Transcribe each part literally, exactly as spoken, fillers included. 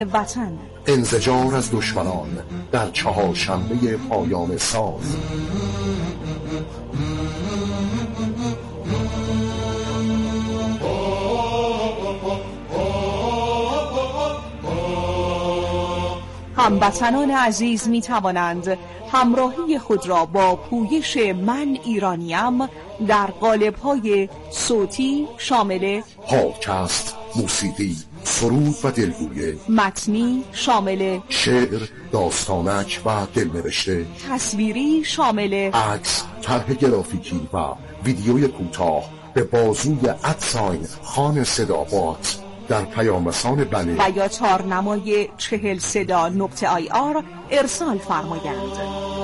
وطن. انزجار از دشمنان در چهارشنبه پایان ساز. هموطنان عزیز می توانند همراهی خود را با پویش من ایرانیم در قالب‌های صوتی شامل پادکست، موسیقی، سرود و دلگویه، متنی شامل شعر، داستانک و دلنوشته، تصویری شامل عکس، طرح گرافیکی و ویدیوی کوتاه به بازوی ادساین خان صدابات در پیامرسان بله و یا تارنمای چهل صدا نقطه آی آر ارسال فرمایند.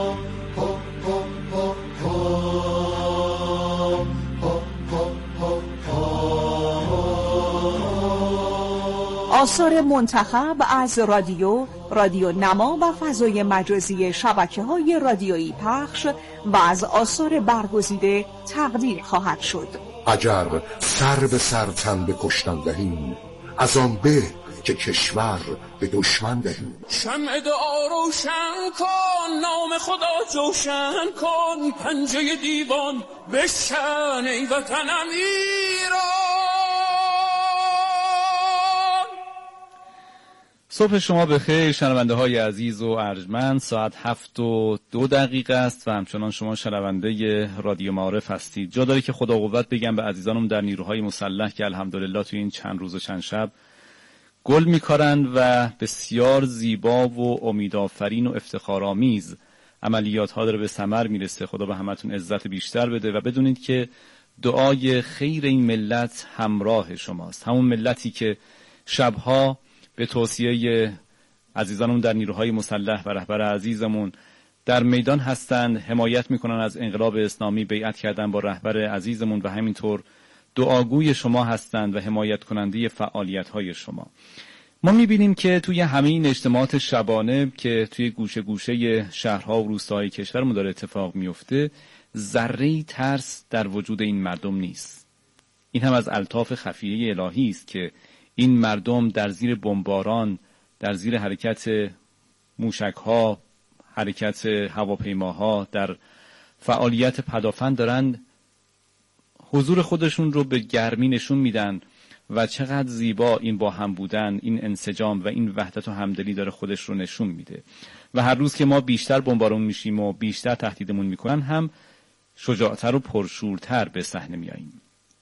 آثار منتخب از رادیو، رادیو نما و فضای مجازی شبکه‌های رادیویی پخش و از آثار برگزیده تقدیر خواهد شد. اگر سر به سر تن به کشتن دهیم، از آن به که کشور به دشمن دهیم. شمع دعا روشن کن، نام خدا جوشن کن، پنجه دیوان بشکن ای وطنم ایران. صبح شما بخیر شنونده های عزیز و ارجمند. ساعت هفت و دو دقیقه است و همچنان شما شنونده رادیو معارف هستید. جا داره که خدا قوت بگم به عزیزانم در نیروهای مسلح که الحمدلله توی این چند روز و چند شب گل می‌کارند و بسیار زیبا و امیدآفرین و افتخارآمیز عملیات ها داره به ثمر میرسه. خدا به همتون عزت بیشتر بده و بدونید که دعای خیر این ملت همراه شماست. همون ملتی که شبها به توصیه عزیزانمون در نیروهای مسلح و رهبر عزیزمون در میدان هستند، حمایت میکنن از انقلاب اسلامی، بیعت کردن با رهبر عزیزمون و همینطور دعاگوی شما هستند و حمایت کننده فعالیت‌های شما. ما میبینیم که توی همه این اجتماعات شبانه که توی گوشه گوشه شهرها و روستاهای کشورمون داره اتفاق میفته، ذره‌ای ترس در وجود این مردم نیست. این هم از الطاف خفیه الهی است که این مردم در زیر بمباران، در زیر حرکت موشک‌ها، حرکت هواپیماها، در فعالیت پدافند دارن حضور خودشون رو به گرمی نشون میدن و چقدر زیبا این با هم بودن، این انسجام و این وحدت و همدلی داره خودش رو نشون میده. و هر روز که ما بیشتر بمبارون میشیم و بیشتر تهدیدمون میکنن، هم شجاعتر و پرشورتر به صحنه میاییم.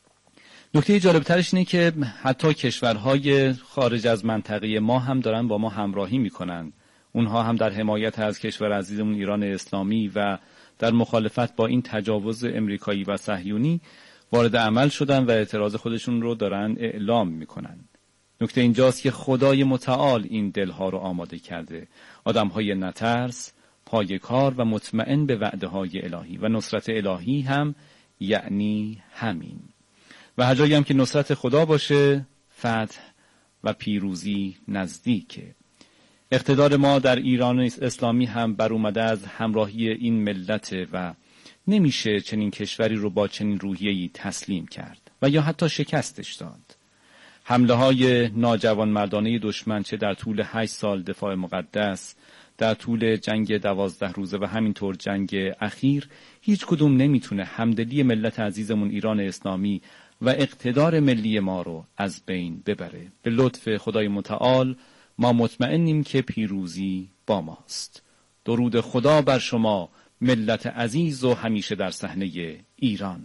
نکته جالبترش اینه که حتی کشورهای خارج از منطقه ما هم دارن با ما همراهی میکنن. اونها هم در حمایت از کشور عزیزمون ایران اسلامی و در مخالفت با این تجاوز امریکایی و صهیونی وارد عمل شدن و اعتراض خودشون رو دارن اعلام میکنن. نکته اینجاست که خدای متعال این دلها رو آماده کرده. آدمهای نترس، پایه‌کار و مطمئن به وعده های الهی و نصرت الهی هم یعنی همین. و هر جایی هم که نصرت خدا باشه، فتح و پیروزی نزدیکه. اقتدار ما در ایران اسلامی هم بر اومده از همراهی این ملت و نمیشه چنین کشوری رو با چنین روحیه‌ای تسلیم کرد و یا حتی شکستش داد. حمله های ناجوان مردانه دشمن چه در طول هشت سال دفاع مقدس، در طول جنگ دوازده روزه و همینطور جنگ اخیر، هیچ کدوم نمیتونه همدلی ملت عزیزمون ایران اسلامی و اقتدار ملی ما رو از بین ببره. به لطف خدای متعال ما مطمئنیم که پیروزی با ماست. درود خدا بر شما ملت عزیز و همیشه در صحنه ایران.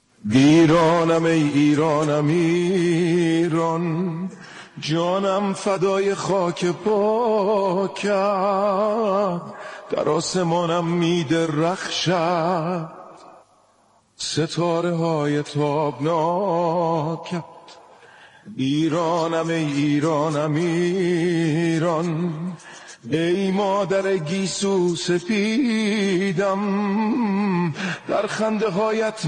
ایرانم ای ایرانم ایران، جانم فدای خاک پاکت، در آسمانم میدرخشد ستاره های تابناکت. ایرانم ای ایرانم ایران، ای مادر گیسو سپیدم، در خنده هایت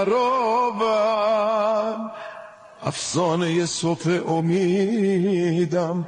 میترابم افسانه صبح امیدم.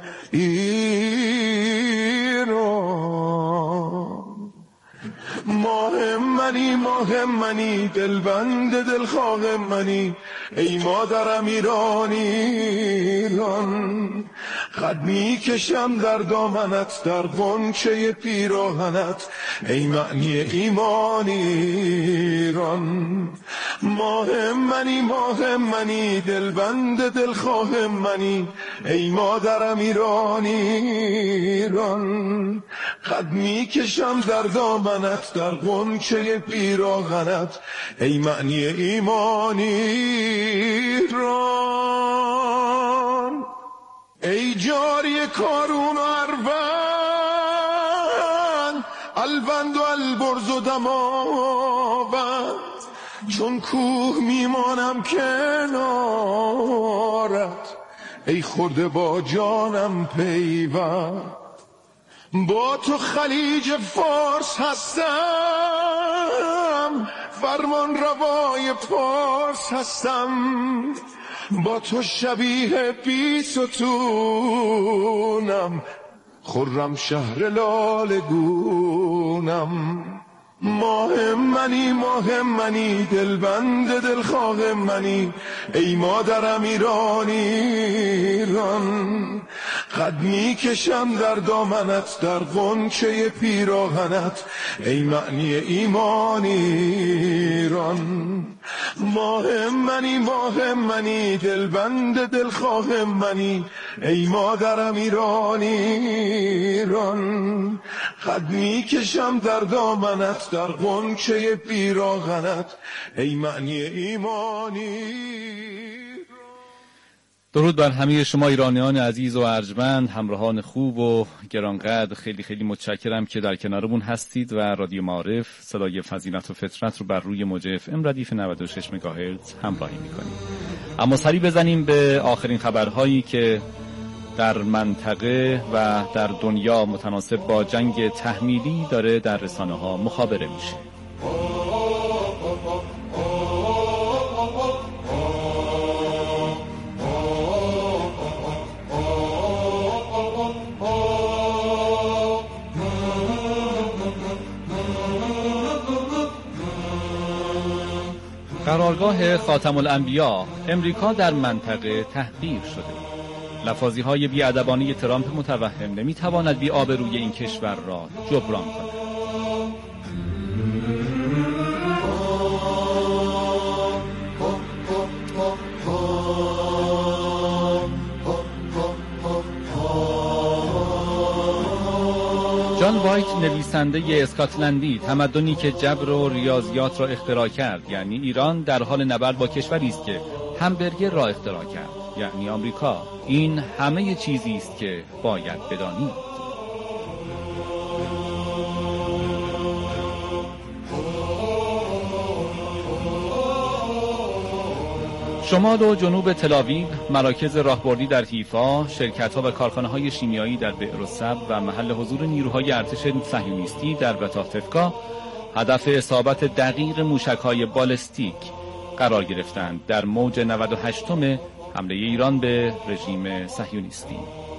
ایران ماه منی ماه منی، دلبند دلخواه منی، ای مادرم ایران ایران. قد میکشم در دامنت در غنچه پیراهنت ای معنی ایمان ایران. ماه منی ماه منی دلبند دلخواه منی ای مادرم ایران ایران. قد میکشم در دامنت در غنچه پیراهنت ای معنی ایمان ایران. ای جاری کارون و اروند البند و البرز و دماوند چون کوه میمانم کنارت ای خورده با جانم پیوند. با تو خلیج فارس هستم فرمان روای پارس هستم با تو شبیه بی ستونم خرم شهر لاله گونم. ماه منی ماه منی دلبند دلخواه منی ای مادرم ایران ایران. قد میکشم در دامنت در غنچه پیراهنت ای معنی ایمان ایران. ماه منی ماه منی دلبند دلخواه منی ای مادرم ایران ایران. قد میکشم در دامنت در غنچه پیراهنت ای معنی ایمانی. درود بر همه شما ایرانیان عزیز و ارجمند، همراهان خوب و گرانقدر. خیلی خیلی متشکرم که در کنارمون هستید و رادیو معارف صدای فضیلت و فطرت رو بر روی موج اف ام ردیف نود و شش مگاهرتز همراهی میکنیم. اما سری بزنیم به آخرین خبرهایی که در منطقه و در دنیا متناسب با جنگ تحمیلی داره در رسانه ها مخابره میشه. قرارگاه خاتم الانبیا امریکا در منطقه تحقیر شده. لفاظی های بی‌ادبانه ترامپ متوهم نمیتواند بی آبروی این کشور را جبران کند. جان وایت نویسنده اسکاتلندی تمدنی که جبر و ریاضیات را اختراع کرد، یعنی ایران، در حال نبرد با کشوری است که همبرگر را اختراع کرد، یعنی آمریکا. این همه چیزی است که باید بدانید. شمال و جنوب تل‌آویو، مراکز راهبردی در حیفا، شرکت‌ها و کارخانه‌های شیمیایی در بئرالسبع و محل حضور نیروهای ارتش صهیونیستی در بتاه‌تفکا هدف اصابت دقیق موشک‌های بالستیک قرار گرفتند در موج نود و هشتم حمله ایران به رژیم صهیونیستی.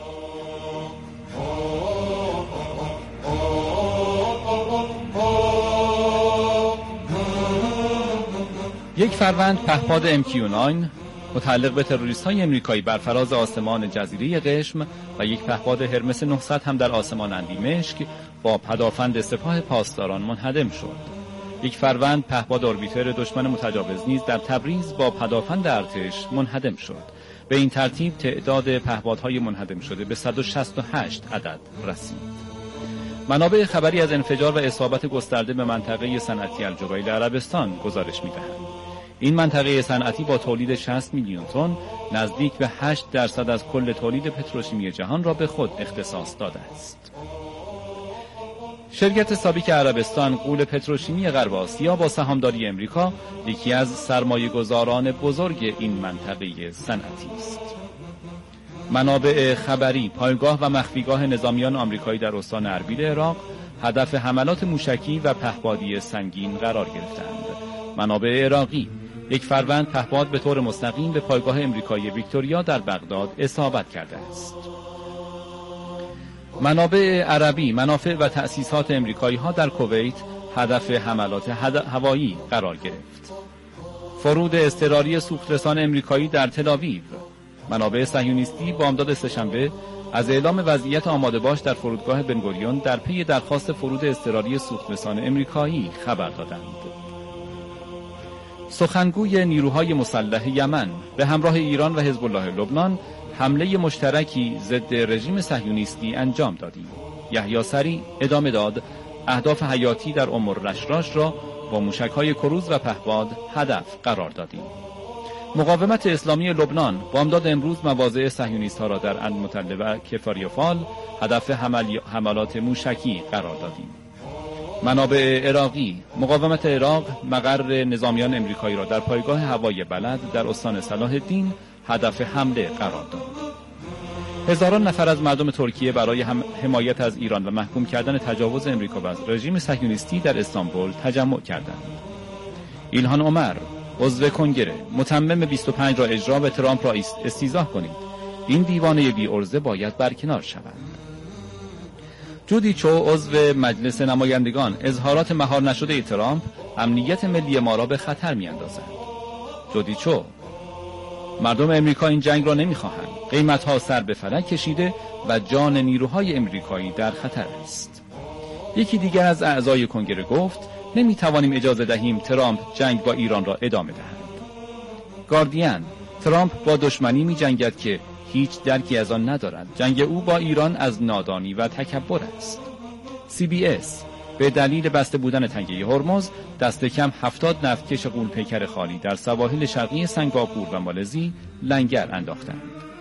یک فروند پهپاد ام کیو نه متعلق به تروریست‌های امریکایی بر فراز آسمان جزیره قشم و یک پهپاد هرمس نهصد هم در آسمان اندیمشک با پدافند سپاه پاسداران منهدم شد. یک فروند پهپاد اوربیتر دشمن متجاوز نیز در تبریز با پدافند ارتش منهدم شد. به این ترتیب تعداد پهپادهای منهدم شده به صد و شصت و هشت عدد رسید. منابع خبری از انفجار و اصابت گسترده به منطقه صنعتی الجبیل عربستان گزارش می‌دهند. این منطقه صنعتی با تولید شصت میلیون تن نزدیک به هشت درصد از کل تولید پتروشیمی جهان را به خود اختصاص داده است. شرکت سابیک عربستان، غول پتروشیمی غرب آسیا، با سهامداری امریکا یکی از سرمایه‌گذاران بزرگ این منطقه صنعتی است. منابع خبری، پایگاه و مخفیگاه نظامیان آمریکایی در استان اربیل عراق هدف حملات موشکی و پهپادی سنگین قرار گرفتند. منابع عراقی، یک فروند پهپاد به طور مستقیم به پایگاه امریکایی ویکتوریا در بغداد اصابت کرده است. منابع عربی، منافع و تأسیسات امریکایی ها در کویت هدف حملات هوایی قرار گرفت. فرود اضطراری سوخترسان امریکایی در تل‌آویو. منابع صهیونیستی بامداد سه‌شنبه از اعلام وضعیت آماده باش در فرودگاه بنگوریون در پی درخواست فرود اضطراری سوخترسان امریکایی خبر دادند. سخنگوی نیروهای مسلح یمن به همراه ایران و حزب الله لبنان حمله مشترکی ضد رژیم صهیونیستی انجام دادیم. یحیی سری ادامه داد اهداف حیاتی در ام الرشراش را با موشک‌های کروز و پهپاد هدف قرار دادیم. مقاومت اسلامی لبنان بامداد امروز مواضع صهیونیست‌ها را در المطله و کفاریفال هدف حمل... حملات موشکی قرار دادیم. منابع عراقی مقاومت عراق مقر نظامیان امریکایی را در پایگاه هوایی بلد در استان صلاح الدین هدف حمله قرار داد. هزاران نفر از مردم ترکیه برای هم حمایت از ایران و محکوم کردن تجاوز امریکا و رژیم صهیونیستی در استانبول تجمع کردند. ایلهان عمر عضو کنگره متمم بیست و پنج را اجرا و ترامپ را استیضاح کنید. این دیوانه بی عرضه باید برکنار شود. جودی چو عضو مجلس نمایندگان اظهارات مهار نشده ترامپ امنیت ملی ما را به خطر می‌اندازد. جودی چو مردم امریکا این جنگ را نمی‌خواهند. قیمت‌ها سر به فلک کشیده و جان نیروهای امریکایی در خطر است. یکی دیگر از اعضای کنگره گفت نمی‌توانیم اجازه دهیم ترامپ جنگ با ایران را ادامه دهد. گاردین ترامپ با دشمنی می‌جنگد که هیچ درکی از آن ندارد. جنگ او با ایران از نادانی و تکبر است. سی بی اس به دلیل بسته بودن تنگه هرمز دست کم هفتاد نفتکش غول‌پیکر خالی در سواحل شرقی سنگاپور و مالزی لنگر انداختند.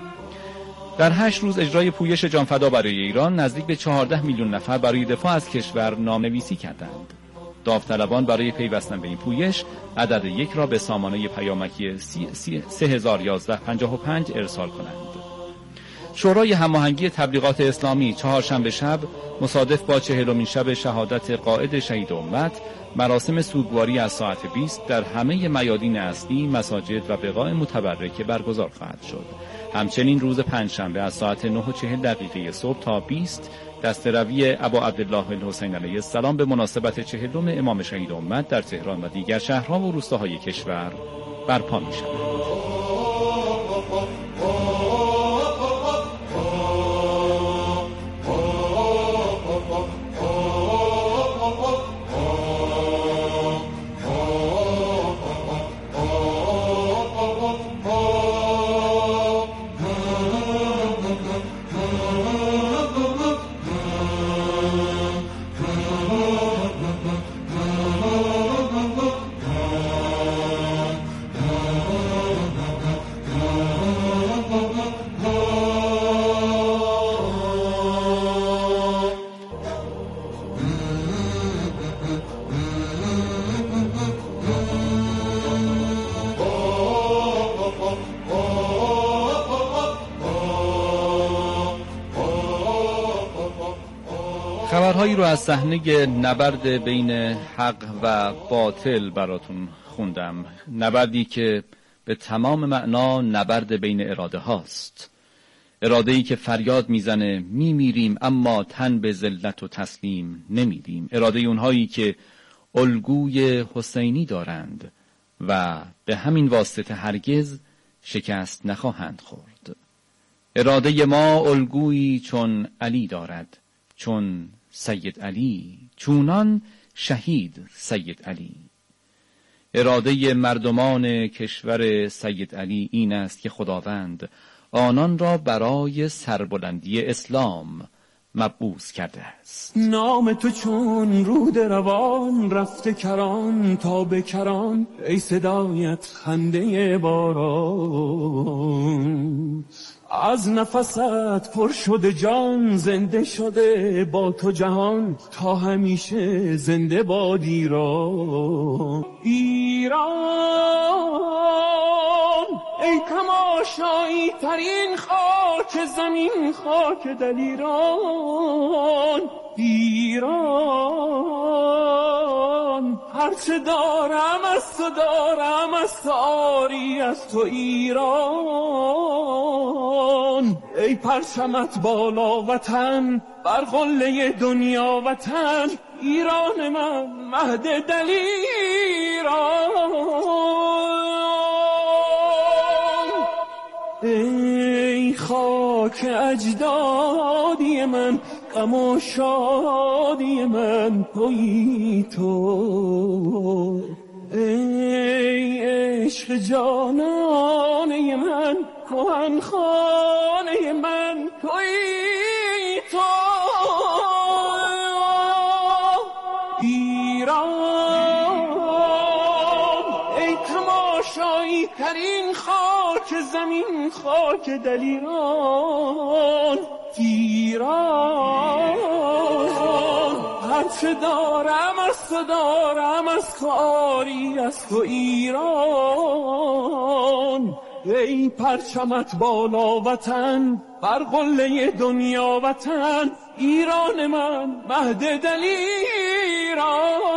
در هشت روز اجرای پویش جانفدا برای ایران نزدیک به چهارده میلیون نفر برای دفاع از کشور نام‌نویسی کردند. داوطلبان برای پیوستن به این پویش عدد یک را به سامانه پیامکی سه هزار و یازده پنجاه و پنج ارسال کنند. شورای هماهنگی تبلیغات اسلامی چهارشنبه شب مصادف با چهلمین شب شهادت قائد شهید امت مراسم سوگواری از ساعت بیست در همه میادین اصلی، مساجد و بقاع متبرکه برگزار خواهد شد. همچنین روز پنجشنبه از ساعت نه و چهل دقیقه صبح تا بیست دسته‌روی ابا عبدالله الحسین علیه السلام به مناسبت چهلم امام شهید امت در تهران و دیگر شهرها و روستاهای کشور برپا می‌شود. خبرهایی رو از صحنه نبرد بین حق و باطل براتون خوندم. نبردی که به تمام معنا نبرد بین اراده هاست. اراده‌ای که فریاد میزنه میمیریم اما تن به ذلت و تسلیم نمیدیم. اراده اونهایی که الگوی حسینی دارند و به همین واسطه هرگز شکست نخواهند خورد. اراده ما الگویی چون علی دارد، چون سید علی، چونان شهید سید علی. اراده مردمان کشور سید علی این است که خداوند آنان را برای سربلندی اسلام مبعوث کرده است. نام تو چون رود روان رفته کران تا به کران، ای صدایت خنده باران. از نفست پر شده جان، زنده شده با تو جهان، تا همیشه زنده باد ایران. ایران ای تماشایی ترین خاک زمین، خاک دلیران. ایران هرچه دارم از تو دارم، از تو آری از تو ایران. ای پرچمت بالا وطن، بر قله دنیا وطن. ایران من مهد دلیران. ای خاک خاک اجدادی من، غم و شادی من تویی تو. ای عشق جانانه من، کهن خانه من تویی تو. ایران ای تماشایی ترین خاک زمین، خاک دلیران. ایران هرچه دارم از تو دارم، از کاری از تو ایران. ای پرچمت بالا وطن، بر قله دنیا وطن، ایران من مهد دلیران.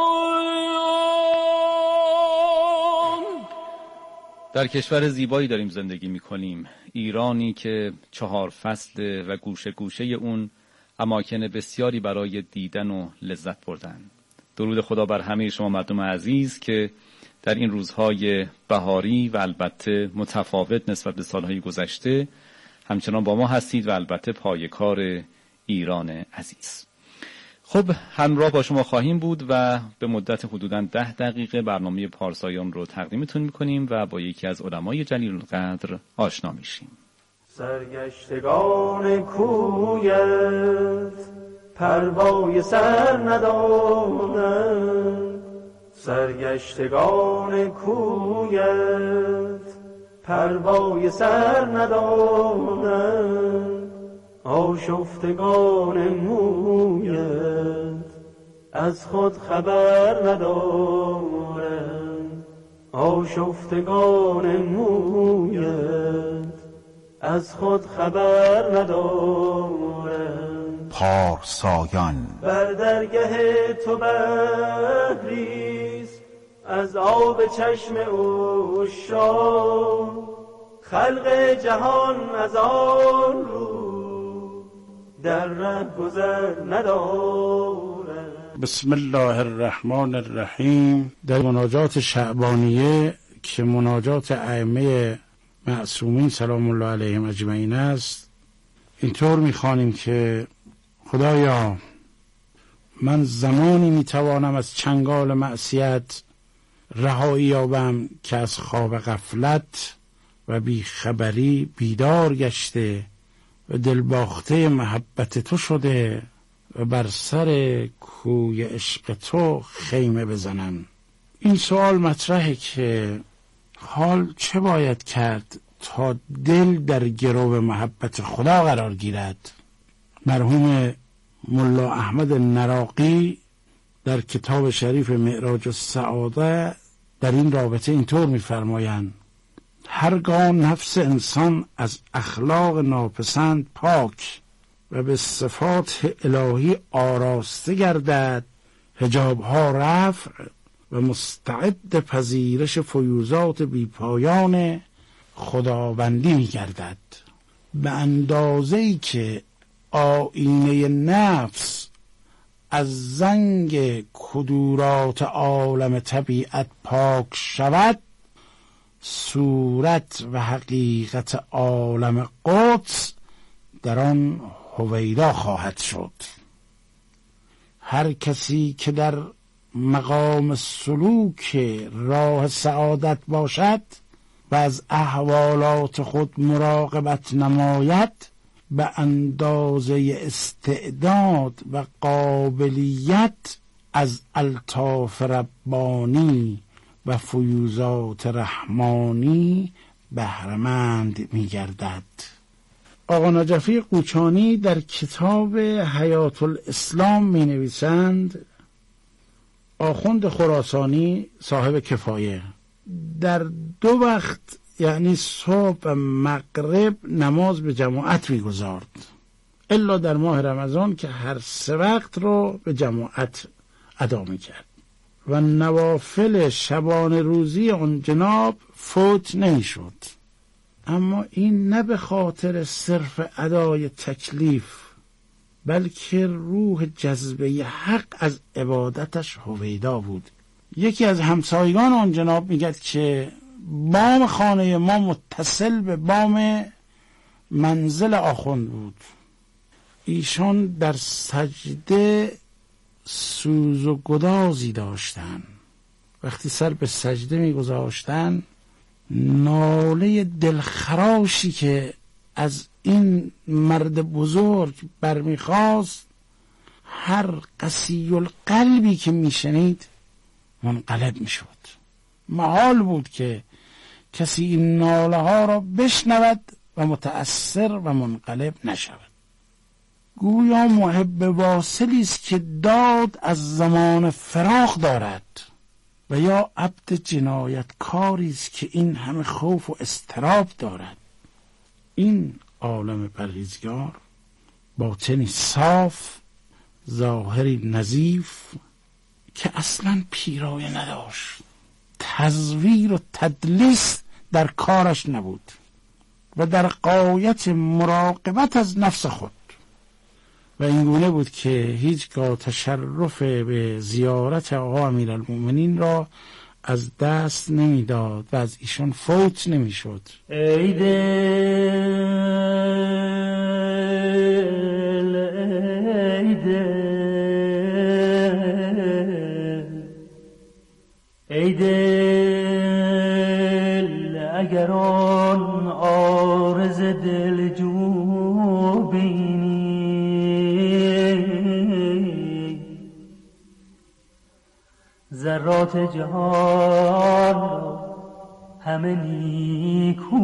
در کشور زیبایی داریم زندگی می‌کنیم، ایرانی که چهار فصل و گوشه گوشه اون اماکن بسیاری برای دیدن و لذت بردن. درود خدا بر همه شما مردم عزیز که در این روزهای بهاری و البته متفاوت نسبت به سالهای گذشته همچنان با ما هستید و البته پایه‌کار ایران عزیز. خب همراه با شما خواهیم بود و به مدت حدوداً ده دقیقه برنامه پارسایان رو تقدیمتون میکنیم و با یکی از علمای جلیل القدر آشنا میشیم. سرگشتگان کویت پروای سر ندادند، سرگشتگان کویت پروای سر ندادند، آشفتگان مویت از خود خبر ندارند، آشفتگان مویت از خود خبر ندارند. پارسایان بر درگه تو بحریست از آب چشم عشاق، خلق جهان از آن رو در ره گذر ندارد. بسم الله الرحمن الرحیم. در مناجات شعبانیه که مناجات ائمه معصومین سلام الله علیهم اجمعین است، اینطور میخوانیم که خدایا من زمانی میتوانم از چنگال معصیت رهایی یابم که از خواب غفلت و بیخبری بیدار گشته و دلباخته محبت تو شده و بر سر کوی عشق تو خیمه بزنم. این سوال مطرحه که حال چه باید کرد تا دل در گرو محبت خدا قرار گیرد؟ مرحوم ملا احمد نراقی در کتاب شریف معراج السعاده در این رابطه اینطور می‌فرمایند: هرگاه نفس انسان از اخلاق ناپسند پاک و به صفات الهی آراسته گردد، حجابها رفع و مستعد پذیرش فیوزات بیپایان خداوندی می گردد. به اندازه‌ای که آینه نفس از زنگ کدورات عالم طبیعت پاک شود، صورت و حقیقت عالم قدس در آن هویدا خواهد شد. هر کسی که در مقام سلوک راه سعادت باشد و از احوالات خود مراقبت نماید، به اندازه استعداد و قابلیت از الطاف ربانی و فیوزات رحمانی بهره‌مند می‌گردد. آقا نجفی قوچانی در کتاب حیات الاسلام می‌نویسند: آخوند خراسانی صاحب کفایه در دو وقت یعنی صبح و مغرب نماز به جماعت می‌گزارد، الا در ماه رمضان که هر سه وقت رو به جماعت ادا می‌کرد و نوافل شبانه روزی آن جناب فوت نمی‌شد. اما این نه به خاطر صرف ادای تکلیف، بلکه روح جذبه حق از عبادتش هویدا بود. یکی از همسایگان آن جناب میگه که بام خانه ما متصل به بام منزل آخوند بود. ایشان در سجده سوز و گدازی داشتن. وقتی سر به سجده می گذاشتن ناله دلخراشی که از این مرد بزرگ برمیخواست هر قسی القلبی که میشنید منقلب میشد. محال بود که کسی این ناله ها را بشنود و متأثر و منقلب نشود. گویا محب واصلی است که داد از زمان فراق دارد و یا عبد جنایتکاری است که این همه خوف و اضطراب دارد. این عالم پرهیزگار باطنی صاف، ظاهری نظیف که اصلا پیرایه نداشت، تزویر و تدلیس در کارش نبود و در غایت مراقبت از نفس خود و اینگونه بود که هیچگاه تشرف به زیارت آقا امیرالمومنین را از دست نمیداد و از ایشان فوت نمیشد. ای دل ای دل ای دل اگر آن عارض دلجو بینی ذرات جهان همه نیکو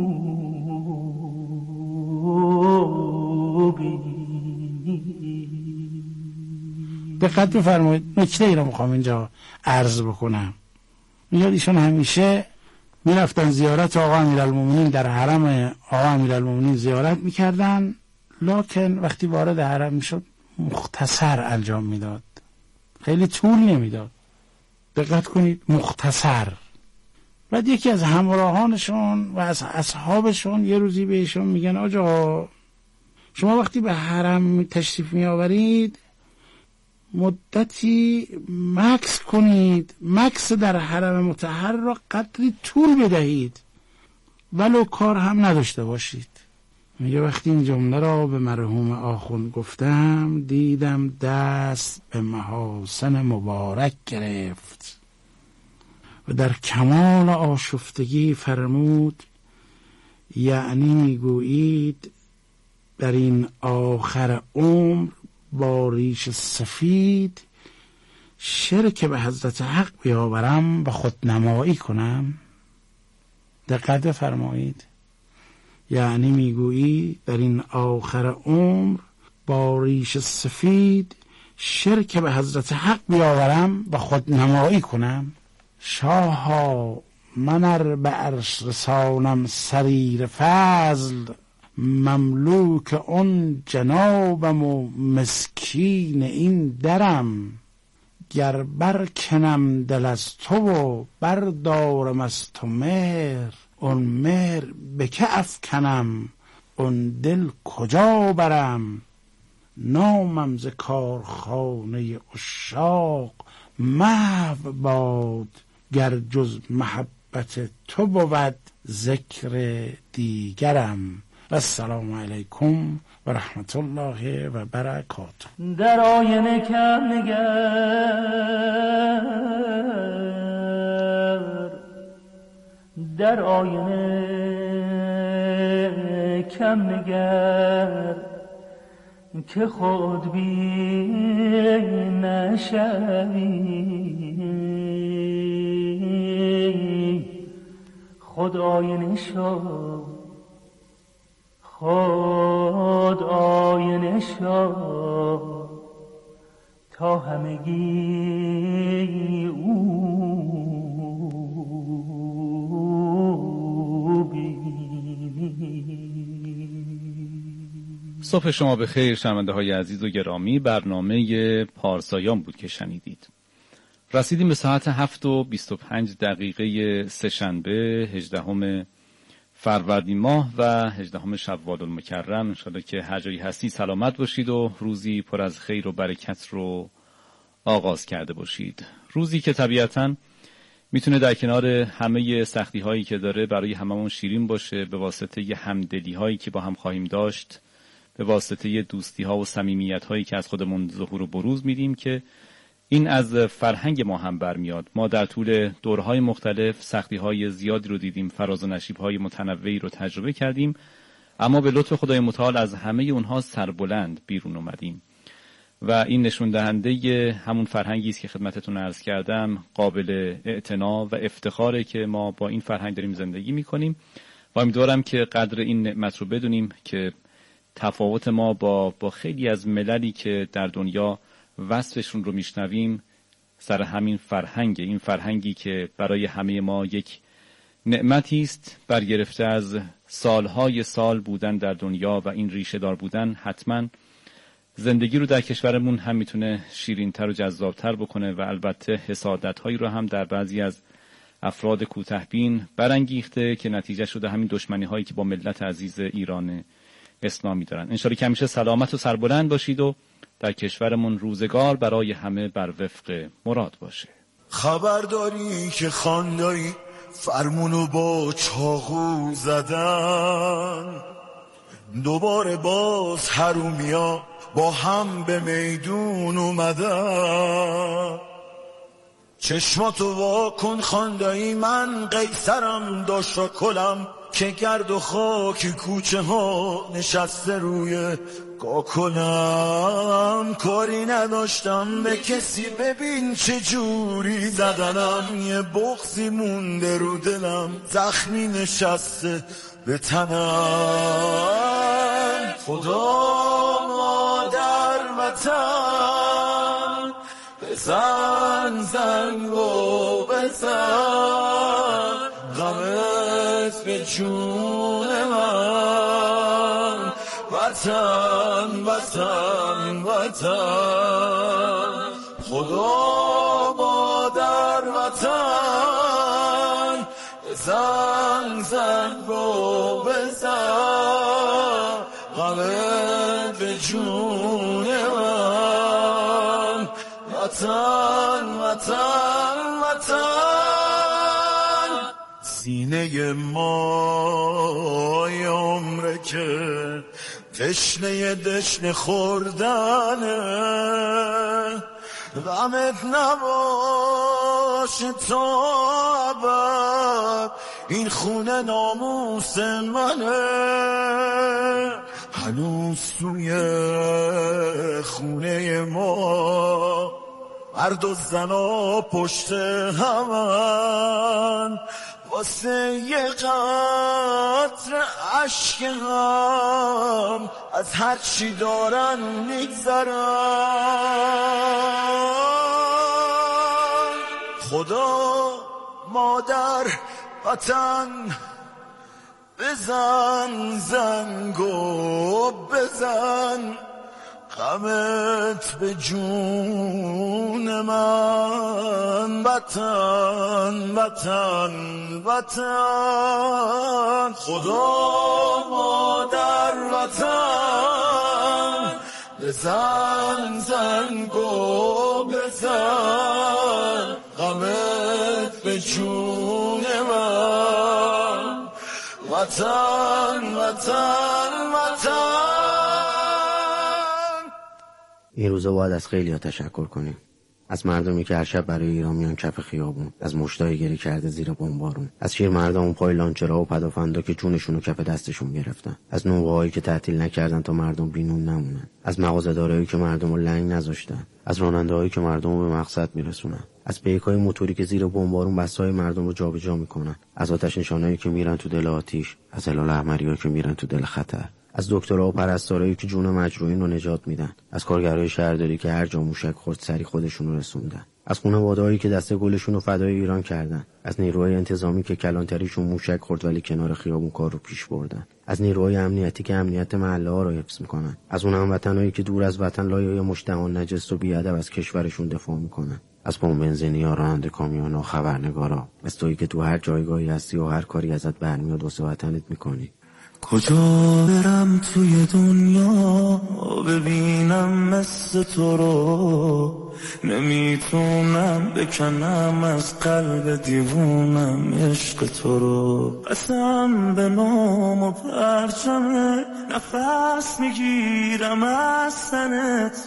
بینی. دقت بفرمایید، نکته ای را میخوام اینجا عرض بکنم. میاد ایشان همیشه میرفتن زیارت آقا امیرالمومنین، در حرم آقا امیرالمومنین زیارت میکردن، لکن وقتی وارد حرم میشد مختصر انجام میداد، خیلی طول نمیداد. دقت کنید، مختصر. بعد یکی از همراهانشون و از اصحابشون یه روزی بهشون میگن آجا شما وقتی به حرم تشریف میآورید مدتی مکث کنید، مکث در حرم مطهر را قدری طول بدهید ولو کار هم نداشته باشید. میگه وقتی این جمله را به مرحوم آخوند گفتم دیدم دست به محاسن مبارک گرفت و در کمال آشفتگی فرمود یعنی میگویید در این آخر عمر با ریش سفید شرک به حضرت حق بیاورم و خودنمایی کنم. دقت فرمایید، یعنی میگویی در این آخر عمر با ریش سفید شرک به حضرت حق بیاورم و خودنمایی کنم. شاها من ار به عرش رسانم سریر فضل مملوک اون جنابم و مسکین این درم گر برکنم دل از تو و بردارم از تو مهر اون مهر به که افکنم اون دل کجا برم نامم ز کارخانه عشاق محو باد گر جز محبت تو بود ذکر دیگرم. و السلام علیکم و رحمت الله و برکاته. در آینه کم نگر، در آینه کم نگر که خود بین نشوی، خود آینه شو، خود آینه شو تا همگی او بینی. صبح شما به خیر شنونده های عزیز و گرامی. برنامه پارسایان بود که شنیدید. رسیدیم به ساعت هفت و بیست و پنج دقیقه سه‌شنبه هجدهم فروردین ماه و هجدهم شوال المکرم. انشاءالله که هر جایی هستی سلامت باشید و روزی پر از خیر و برکت رو آغاز کرده باشید. روزی که طبیعتاً میتونه در کنار همه سختی هایی که داره برای هممون شیرین باشه، به واسطه ی همدلی هایی که با هم خواهیم داشت، به واسطه ی دوستی ها و صمیمیت هایی که از خودمون ظهور و بروز میدیم که این از فرهنگ ما هم برمیاد. ما در طول دورهای مختلف سختی های زیادی رو دیدیم، فراز و نشیب های متنوعی رو تجربه کردیم، اما به لطف خدای متعال از همه اونها سربلند بیرون اومدیم و این نشون دهنده همون فرهنگی است که خدمتتون عرض کردم، قابل اعتنا و افتخاره که ما با این فرهنگ داریم زندگی میکنیم و امیدوارم که قدر این نعمت رو بدونیم که تفاوت ما با با خیلی از مللی که در دنیا وصفشون رو میشنویم سر همین فرهنگ، این فرهنگی که برای همه ما یک نعمتی است برگرفته از سالهای سال بودن در دنیا و این ریشه دار بودن. حتما زندگی رو در کشورمون هم میتونه شیرین‌تر و جذابتر بکنه و البته حسادت‌هایی رو هم در بعضی از افراد کوتاه‌بین برانگیخته که نتیجه شده همین دشمنی‌هایی که با ملت عزیز ایران اسلامی دارن. انشالله که همیشه سلامت و سربلند باشید و در کشورمون روزگار برای همه بر وفق مراد باشه. خبرداری که خاندایی فرمونو با چاقو زدن، دوباره باز حرومیا با هم به میدون اومدن. چشماتو واکن خاندایی، من قیصرم داشت کلم که گرد و خاک کوچه ها نشسته روی کاکلم. کاری نداشتم به کسی، ببین چه جوری زدنم، یه بغضی مونده رو دلم، زخمی نشسته به تنم. خدا مادر وطن بزن زنگو بزن، غمت به جون من، وطن وطن وطن. خدا مادر وطن بزن زنگو بزن، غمت به جون من، وطن وطن وطن. سینه ما عمره که تشنه دشنه خوردنه، غمت نباشه تا ابد، این خونه ناموس منه. هنوز توی خونه ما مرد و زنا پشت همن، واسه یه قطره عشق هم از هر چی دارن میگذرن. خدا مادر وطن بزن زنگو بزن، غمت به جون من، وطن وطن وطن. خدا مادر وطن بزن زنگو بزن، غمت به جون من، وطن وطن وطن. این روزا باید از خیلی ها تشکر کنیم، از مردمی که هر شب برای ایران میان کف خیابون، از مشتای گری کرده زیر بمبارون، از شیر مردم اون پای لانچرها و پدافندا که جونشون رو کف دستشون گرفتن، از نوبه‌هایی که تعطیل نکردن تا مردم بینون نمونن، از مغازه‌دارایی که مردم رو لنگ نذاشتن، از راننده‌هایی که مردم رو به مقصد میرسونن، از بیک‌های موتوری که زیر بمبارون بسای مردم رو جابجا میکنن، از آتش نشانایی که میرن تو دل آتش، از هلال احمری‌ها که میرن تو دل خطر، از دکترها و پرستارایی که جون مجروحین رو نجات میدن، از کارگرای شهرداری که هر جا موشک خورد سری خودشون رو رسوندن، از خانواده‌هایی که دست گلشون رو فدای ایران کردن، از نیروهای انتظامی که کلانتریشون موشک خورد ولی کنار خیابون کار رو پیش بردن، از نیروهای امنیتی که امنیت محله‌ها رو حفظ میکنن، از اون هموطنایی که دور از وطن لایه‌های مشتهان نجس و بی‌ادب از کشورشون دفاع میکنن، از پمپ بنزینی‌ها، راننده کامیون‌ها، خبرنگارا، از تویی که تو هر جایگاهی هستی و هر کاری ازت برمیاد واسه وطنت میکنی. کجا برم توی دنیا ببینم مثل تو رو، نمیتونم بکنم از قلب دیوونم عشق تو رو. قسم به نام و پرچمت نفس میگیرم از تنت،